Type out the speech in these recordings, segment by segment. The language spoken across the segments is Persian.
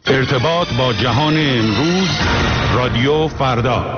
ارتباط با جهان امروز، رادیو فردا.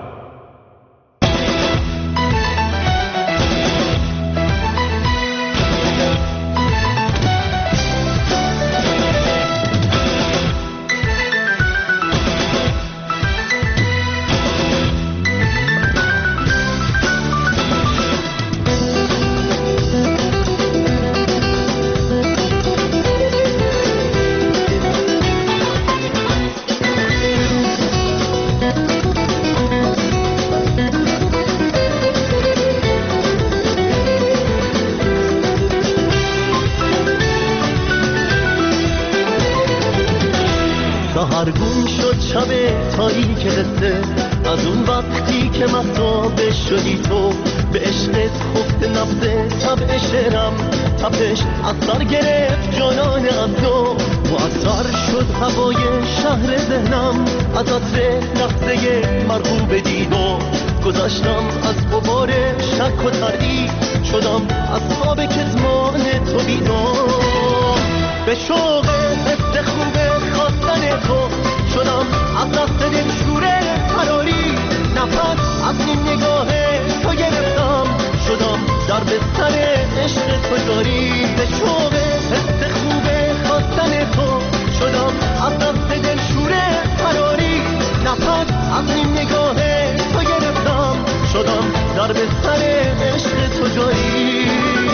سهرگون شد شب تاریک قصه، از اون وقتی که مهتاب شدی تو، به عشقت خفت نبض طبع شعرم، تپش از سر گرفت جانان از تو، مؤثر شد هوای شهر ذهنم، از عطر لحظه مرغوب دیدو، گذاشتم از غبار شک و تردید، شدم از خواب کتمان تو بیدار، به شوق حس خوبه خواستن تو شدم، از دست دلشوره فراری، نفس از این نگاه تو گرفتم، شدم در بستر عشق تو جاری، به شوق حس خوبه خواستن تو شدم، از دست دلشوره فراری، نفس از این نگاه تو گرفتم، شدم در بستر عشق تو جاری.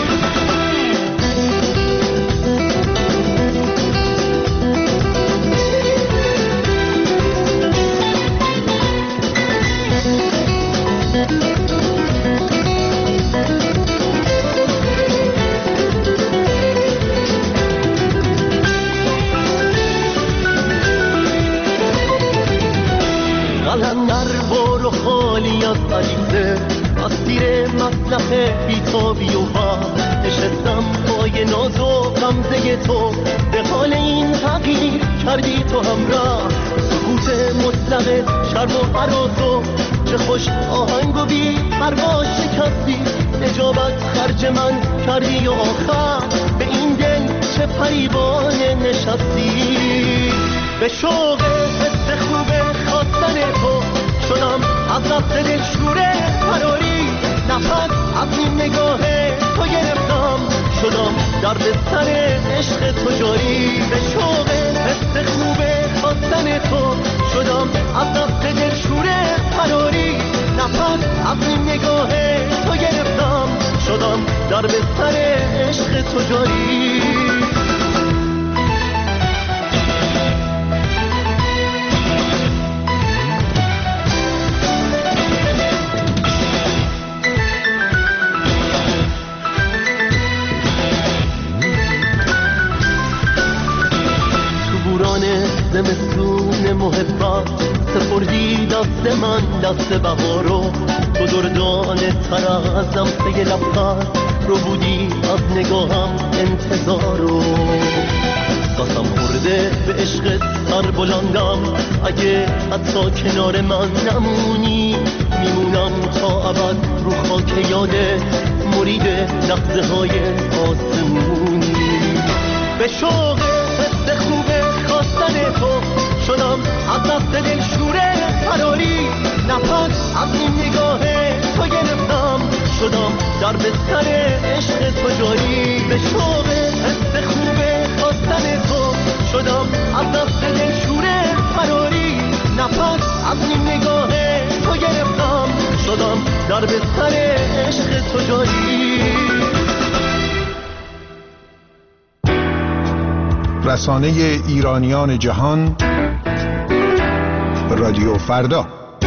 قلندر بارو خالی از غریزه، از تیر مصلح بیتابی و هم نشستم پای ناز و غمزه تو، به حال این تغییر کردی تو همراه، سکوت مطلق شرم و عراض، چه خوش آهنگ و بی پروا شکستی، اجابت خرج من کردی و آخر به این دل چه پریوانه نشستی، به شوق حس خوبه خواستن تو شدم، از دست دلشوره فراری، نفس از این نگاه تو گرفتم، شدم در بستر عشق تو جاری، به شوق حس خوبه خواستن تو شدم، از دست دلشوره فراری، نفس از این نگاه تو گرفتم، شدم در بستر عشق تو جاری. زمستون محبت سپردی دست من دست بهارو، تو دردان تر از لمسه لبخند رو بودی از نگاهم انتظارو، قسم خورده به عشقت سر بلندم، اگه حتی کنار من نمونی میمونم تا ابد رو خاک یادت، مرید لحظه های آسمونی، به شوق حس خوبه خواستن تو شدم، از دست دلشوره فراری، نفس از این نگاه تو گرفتم، شدم در بستر عشق تو جاری، به شوق حس خوبه خواستن تو شدم، از دست دلشوره فراری، نفس از این نگاه تو گرفتم، شدم در بستر عشق تو جاری. رسانه ایرانیان جهان، رادیو فردا.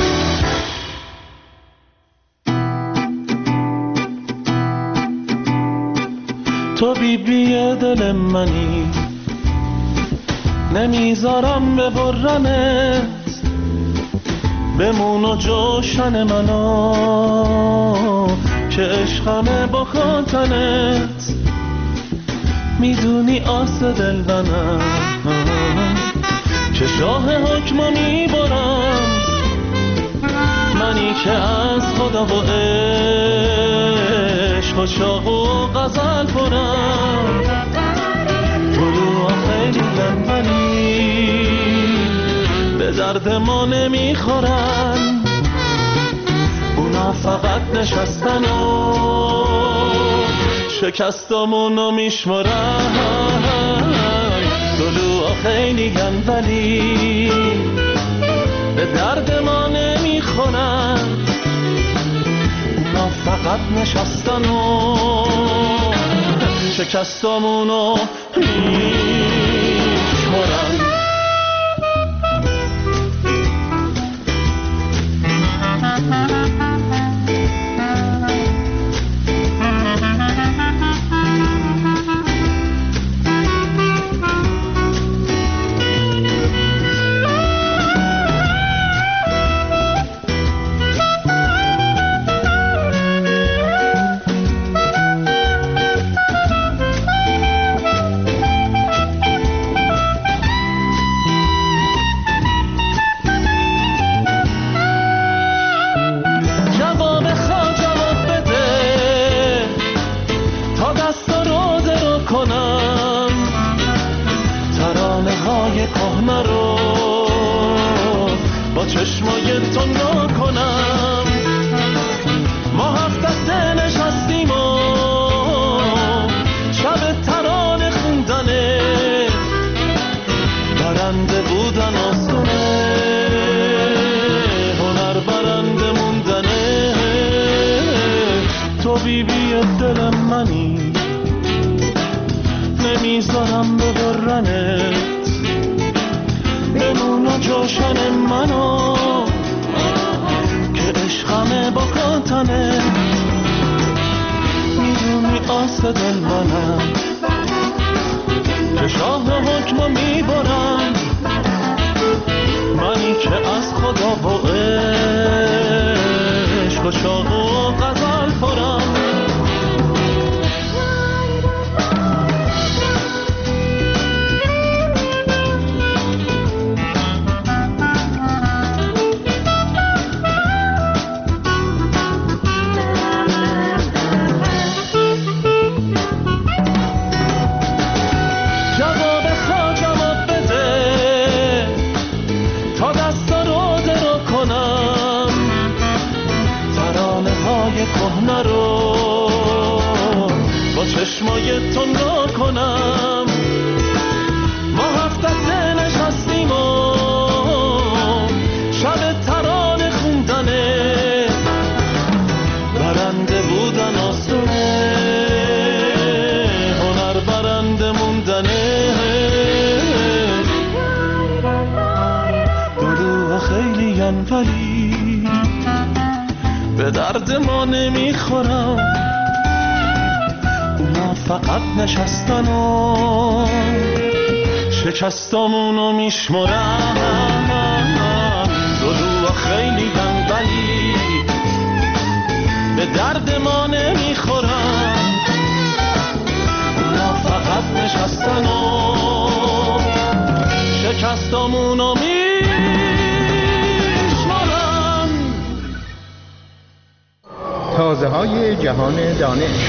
تو بی دل منی، نمیذارم ببرمت، بمون و جوشن منو که عشقمه با خاطرت، میدونی آس دل منم که شاه حکمو میبرم، منی که از خدا و عشق و شاه و غزل پرم، تو رو خیلی منی درد ما نمیخورن، اونا فقط نشستن و شکستامونو میشمرن. دلوها خیلی گن ولی به درد ما نمیخورن، اونا فقط نشستن و شکستامونو میشمرن. چشمای تو نکنم، ما هفت دسته نشستیم و شب ترانه خوندنه، برنده بودن آسونه، هنر برنده موندنه. تو بیبی دل منی، نمیذارم ببرنت، بمون جوشن منو که عشقمه با کاتنه. میدونی آس دل منم که شاه حکمو میبرم، منی که از خدا و عشق و شاق و غزل پرم. چشمای تو نکنم، ما هفت دسته نشستیم و شب ترانه خوندنه، برنده بودن آسونه، هنر برنده موندنه. دلوها خیلی ین ولی به درد ما نمیخورم، فقط نشستن و شکستامونو میشمرن. دلوها خیلی گن ولی به درد ما نمیخورن، اونا فقط نشستن و شکستامونو میشمرن. تازه های جهان دانش.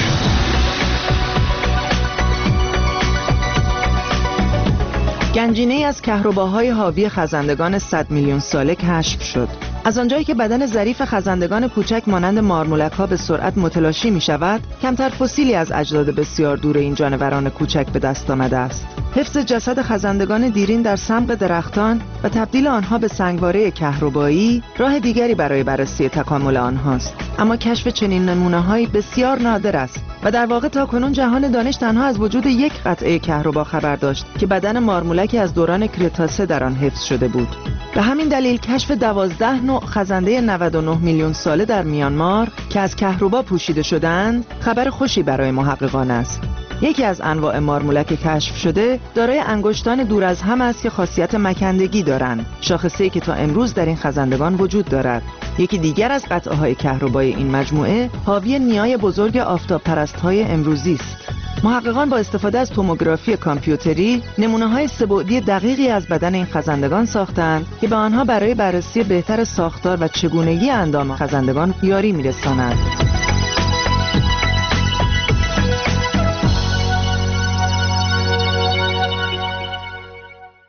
گنجینه‌ای از کهرباهای حاوی خزندگان 100 میلیون ساله کشف شد. از آنجایی که بدن ظریف خزندگان کوچک مانند مارمولک‌ها به سرعت متلاشی می‌شود، کمتر فسیلی از اجداد بسیار دور این جانوران کوچک به دست آمده است. حفظ جسد خزندگان دیرین در سمق درختان و تبدیل آنها به سنگواره کهربایی راه دیگری برای بررسی تکامل آنهاست. اما کشف چنین نمونه‌هایی بسیار نادر است و در واقع تاکنون جهان دانش تنها از وجود یک قطعه کهربا خبر داشت که بدن مارمولکی از دوران کریتاسه در آن حفظ شده بود. به همین دلیل کشف 12 نوع خزنده 99 میلیون ساله در میانمار که از کهربا پوشیده شدند خبر خوشی برای محققان است. یکی از انواع مارمولک کشف شده دارای انگشتان دور از هم است که خاصیت مکندگی دارند، شاخصه‌ای که تا امروز در این خزندگان وجود دارد. یکی دیگر از قطعه‌های کهربایی این مجموعه حاوی نیای بزرگ آفتاب پرست‌های امروزی است. محققان با استفاده از توموگرافی کامپیوتری نمونه‌های سه‌بعدی دقیقی از بدن این خزندگان ساختند که به آنها برای بررسی بهتر ساختار و چگونگی اندام خزندگان یاری می‌رسانند.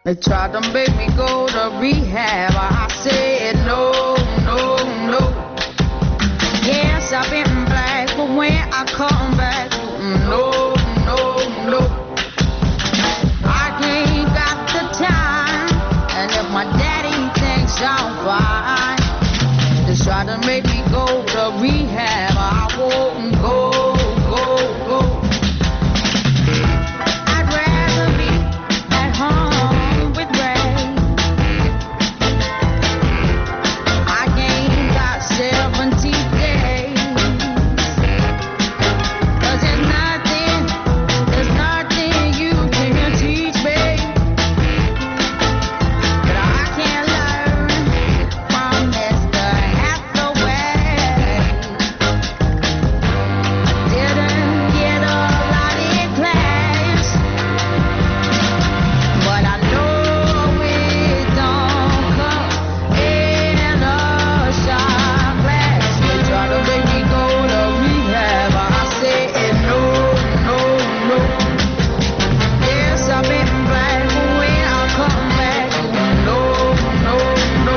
They tried to make me go to rehab. I said no, no, no. Yes, I've been black, but when I come back, no, no, no. I ain't got the time, and if my daddy thinks I'm fine, they try to make me go to rehab. I won't go, go, go. I'd rather be at home with Ray. I ain't got 70 days. 'Cause there's nothing you can teach me that I can't learn from Mr. Hathaway. Didn't get a lot in class, but I know it don't come in a shot glass. They try to make me go to rehab. I said no, no, no. Yes, I've been black, but when I come back, no, no, no.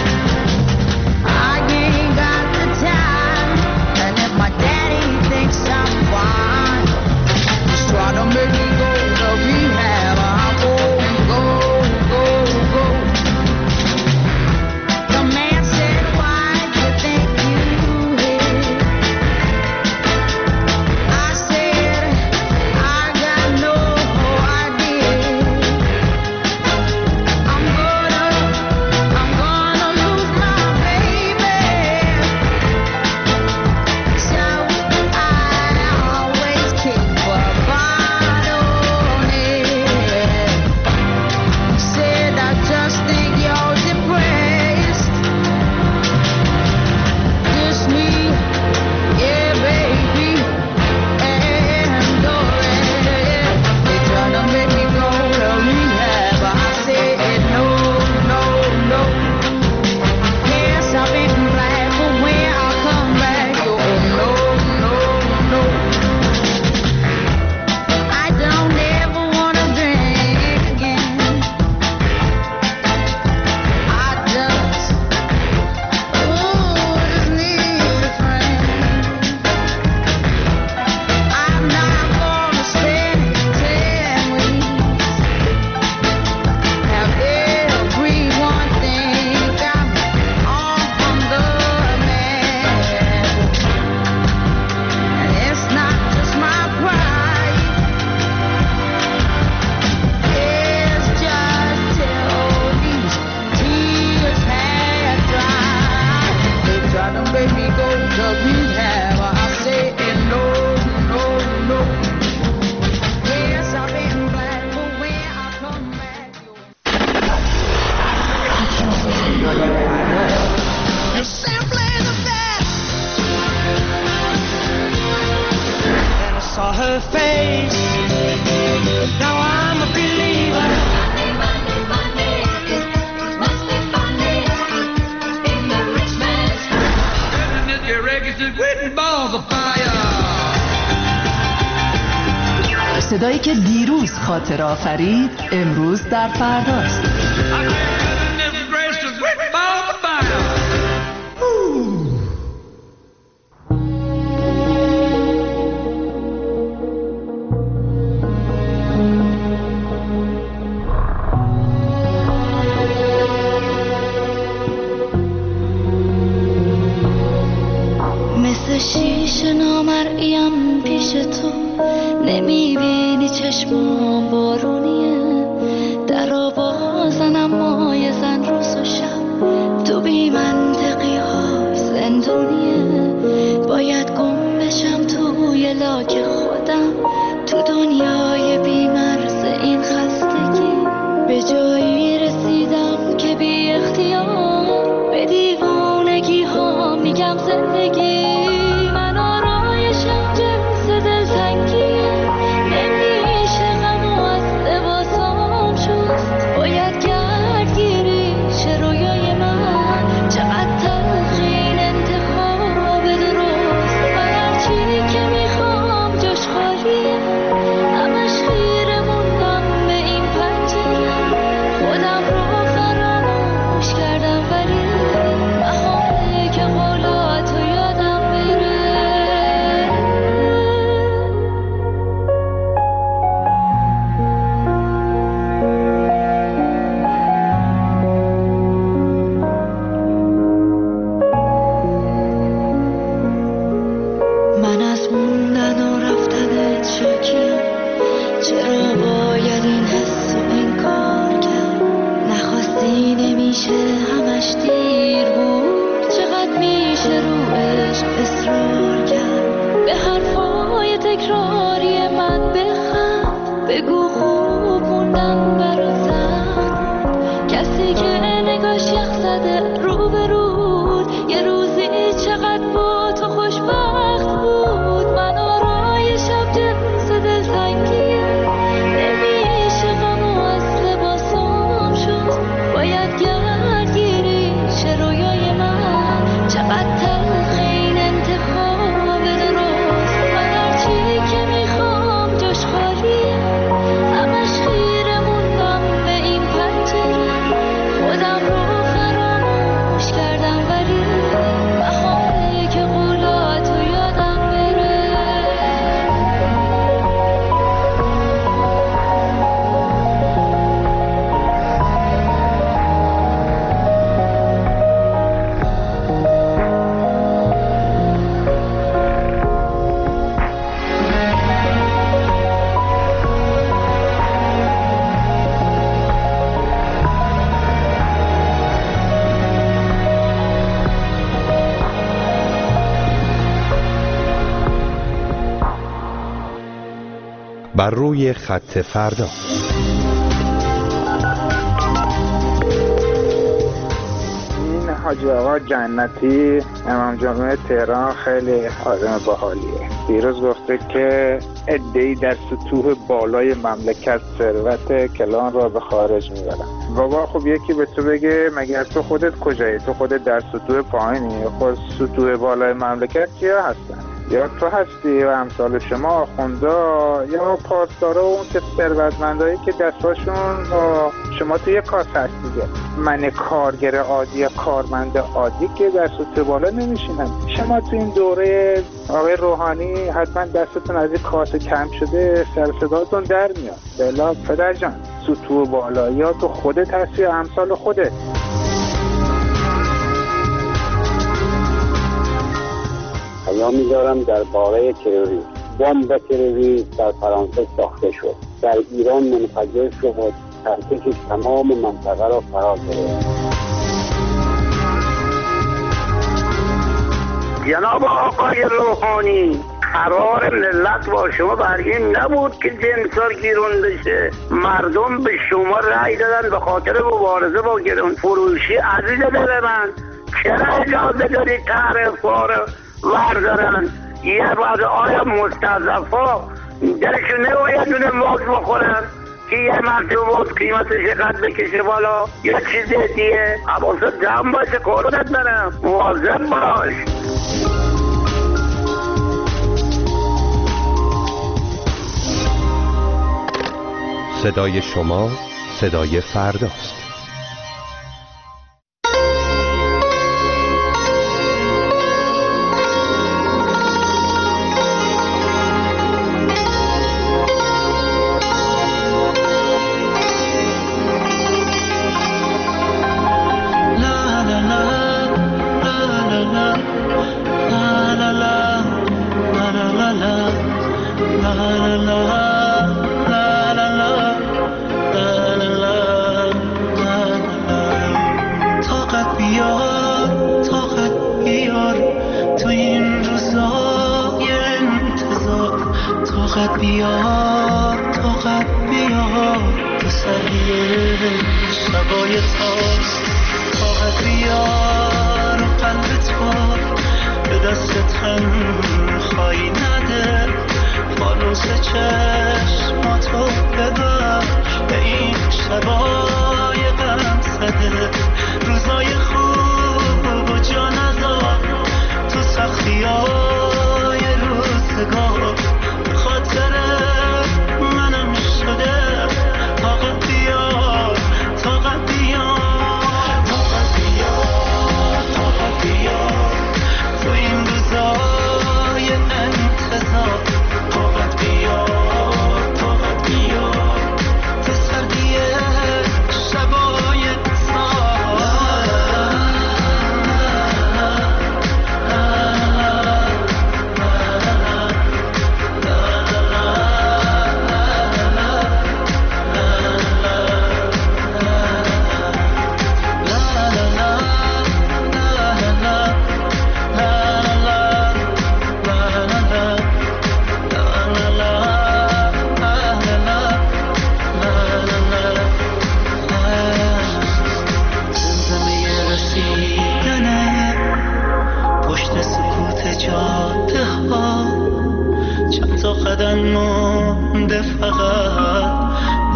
I ain't got the time, and if my daddy thinks I'm fine, just try to make me go to rehab. I won't go, go, go. The man said, why do you think you hit? I said, I got no idea. I'm gonna lose my baby. So I always keep a bottle near. Said I just think you're depressed. Just me, yeah, baby, and go ahead. They try to make me go to rehab. I said no, no, no. Yes, I've been black, but when I come back, oh no, no, no. I don't ever wanna drink again. I just need a friend. I'm not gonna spend 10 weeks. Have everyone think I'm off from the man. And it's not just my pride. It's just till these tears have dried. They try to make me go to rehab. I say no, no, no. Yes, I've been black, but when I come back, you're simply the best. And I saw her face. Now I'm a believer. صدایی که دیروز خاطر آفرید امروز در فرداست. مثل شیشه نامرئیم پیش تو نمیبینی چشمام بارونیه در آوازن اما یه زن روز و شب تو بی منطقی ها زندونیه باید گم بشم توی لاک خودم تو دنیای بی مرز این خستگی به جایی رسیدم که بی اختیار به دیوانگی ها میگم زندگی من آرایشم جنس دلتنگیه نمیشه غم همیشه همش دیر بود، چقدر میشه رو عشق اصرار کرد. به حرفای تکراری من بخند، بگو خوب موندن برات سخت. کسی که نگاش یخ زده رو به رود، یه روزی چقدر با تو خوشبخت بود. من آرای شب جنس دلتنگیه، نمیشه غم و از لباسام شد. باید گردگیری شه رویای من، چقدر تلخ این انتخاب درست. من هرچی که میخوام جاش خالیه، همش خیره موندم به این پنجره. خودم رو فراموش کردم ولی بهاره که قولاتو یادم بره. بر روی خط فردا. این حاجی آقا جنتی امام جمعه تهران خیلی آدم باحالیه. دیروز گفته که عده‌ای در سطوح بالای مملکت ثروت کلان را به خارج میبرن. بابا خب یکی به تو بگه مگر تو خودت کجایی؟ تو خودت در سطوح پایینی؟ خود سطوح بالای مملکت کیا هستن؟ یا تو هستی و امثال شما آخوندا، یا پاسدارا و اون که ثروتمندایی که دستاشون با شما توی کاس هست دیگه. من کارگر عادی یا کارمند عادی که در سطوح بالا نمیشینم. شما تو این دوره آقای روحانی حتما دستتون از این کاسه کم شده، سر صداتون در میاد. بلا پدر جان، سطوح بالا یا تو خودت هستی یا امثال خودت. پیامی دارم درباره تروریسم. بمب تروریسم در فرانسه ساخته شد، در ایران منفجر شد، تهدید تمام منطقه را فرا گرفت. جناب آقای روحانی، قرار ملت با شما برگیم نبود که جنسار گیرون بشه. مردم به شما رأی دادن به خاطر مبارزه با گرون فروشی. عزیز دل من، چرا اجازه داری تعرفا رو وردارن؟ یه بعد آیا مستضعفا دلشون نباید دونه موز بخورن که یه مرتبه موز قیمتش قد بکشه بالا؟ یه چیز دیگه حواست جمع باشه، قربونت برم، مواظب باش. صدای شما صدای فرداست.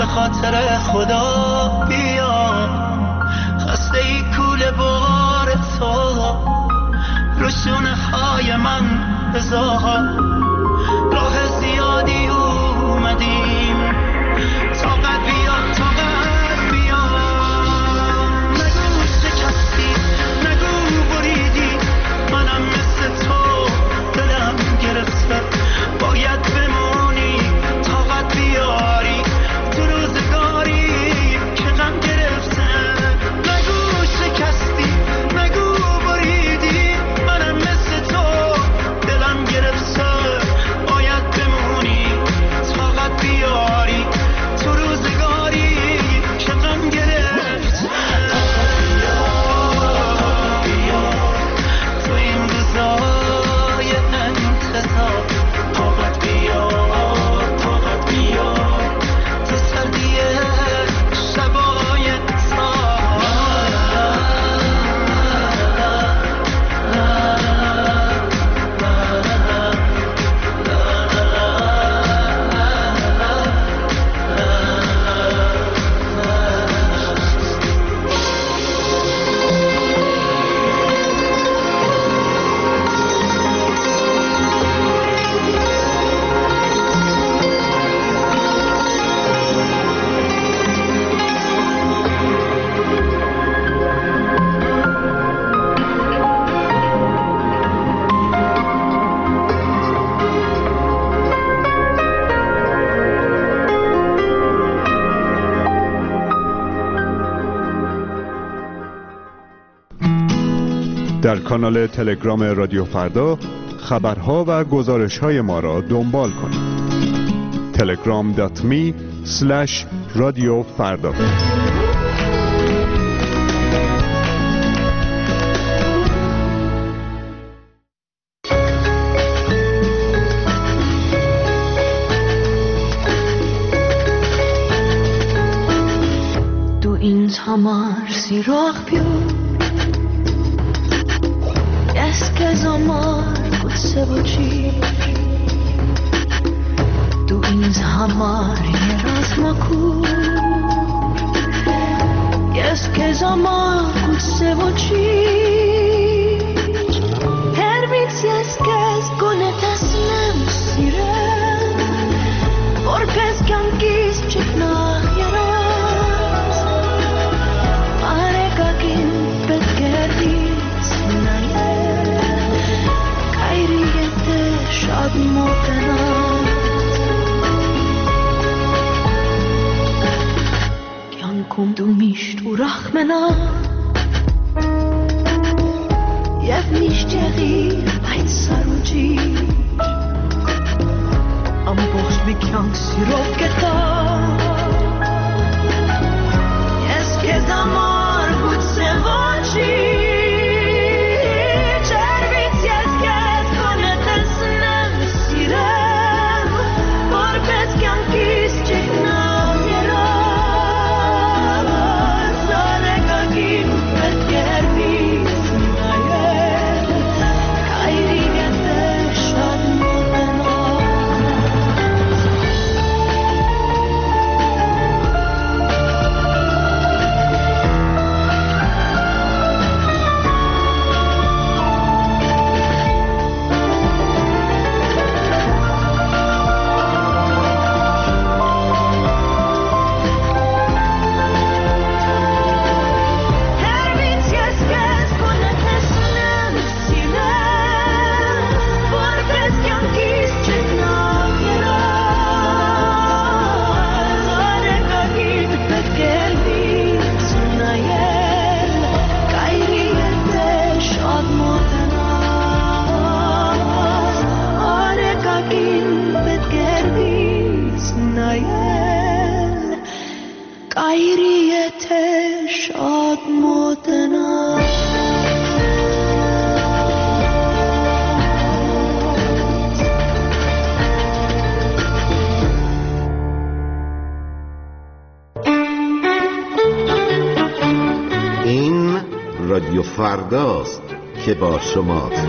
خاطر خدا بیام، خسته ای کوله بار تو رو شونه های من بذار. راه زیادی اومدیم، طاقت بیاد طاقت بیاد. نگو شکستی، نگو بریدی، منم مثل تو دلم گرفته. باید بمونی، طاقت بیاری تو روزگاری که غم گرفته. نگو شکستی، نگو بریدی، منم مثل تو دلم گرفته. باید بمونی، طاقت بیاری تو روزگاری که غم گرفته. طاقت بیار تو این روزای انتظار. طاقت بیار، طاقت بیار تو سردی شبای در کانال تلگرام رادیو فردا خبرها و گزارش‌های ما را دنبال کنید. telegram.me/رادیو فردا. Du ins hamar sirach più es che zamar kutse bochi du ins hamar yeras maku es che zamar kutse bochi her bit es che konetas nem sire por pes kankis chikna yeras are kakin petgerdi snaye kairiyete shad motena kyankum du misht u rakhmena yev nishteri ein saruji am box bikyank sirov geta yes ke zamar gut se vochi رادیو فرداست که با شماست.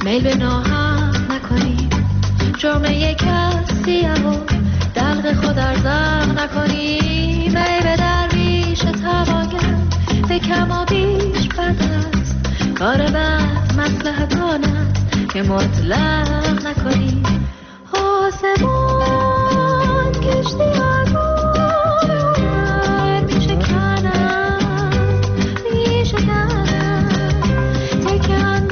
میل به ناهم نکنی، جامعه کسی و دلق خود ارزم نکنی. میل به درویش تواگر به کم و بیش بد است، کار بد مصلحتانه که مطلق نکنی. آسمان کشتی اگار میشه کنم تکم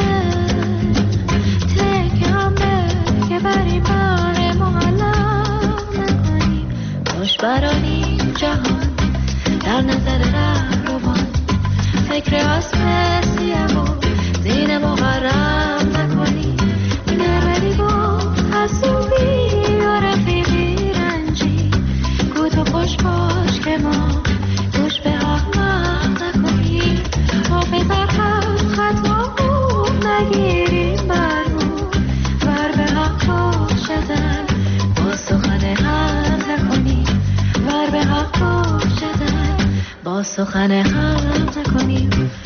به که بری بار معلق نکنی. باش برانی جهان در نظر رهروان، فکر اسم سیم و دین محرم نکنی. نرولی با حسوبی و رفیقی رنجی، گو تو خوش باش که ما گوش به احمق نکنی. حافظ حق خطا نگیریم برمون، ور به حق شدن با سخن حق نکنی. ور به حق شدن با سخن حق نکنی.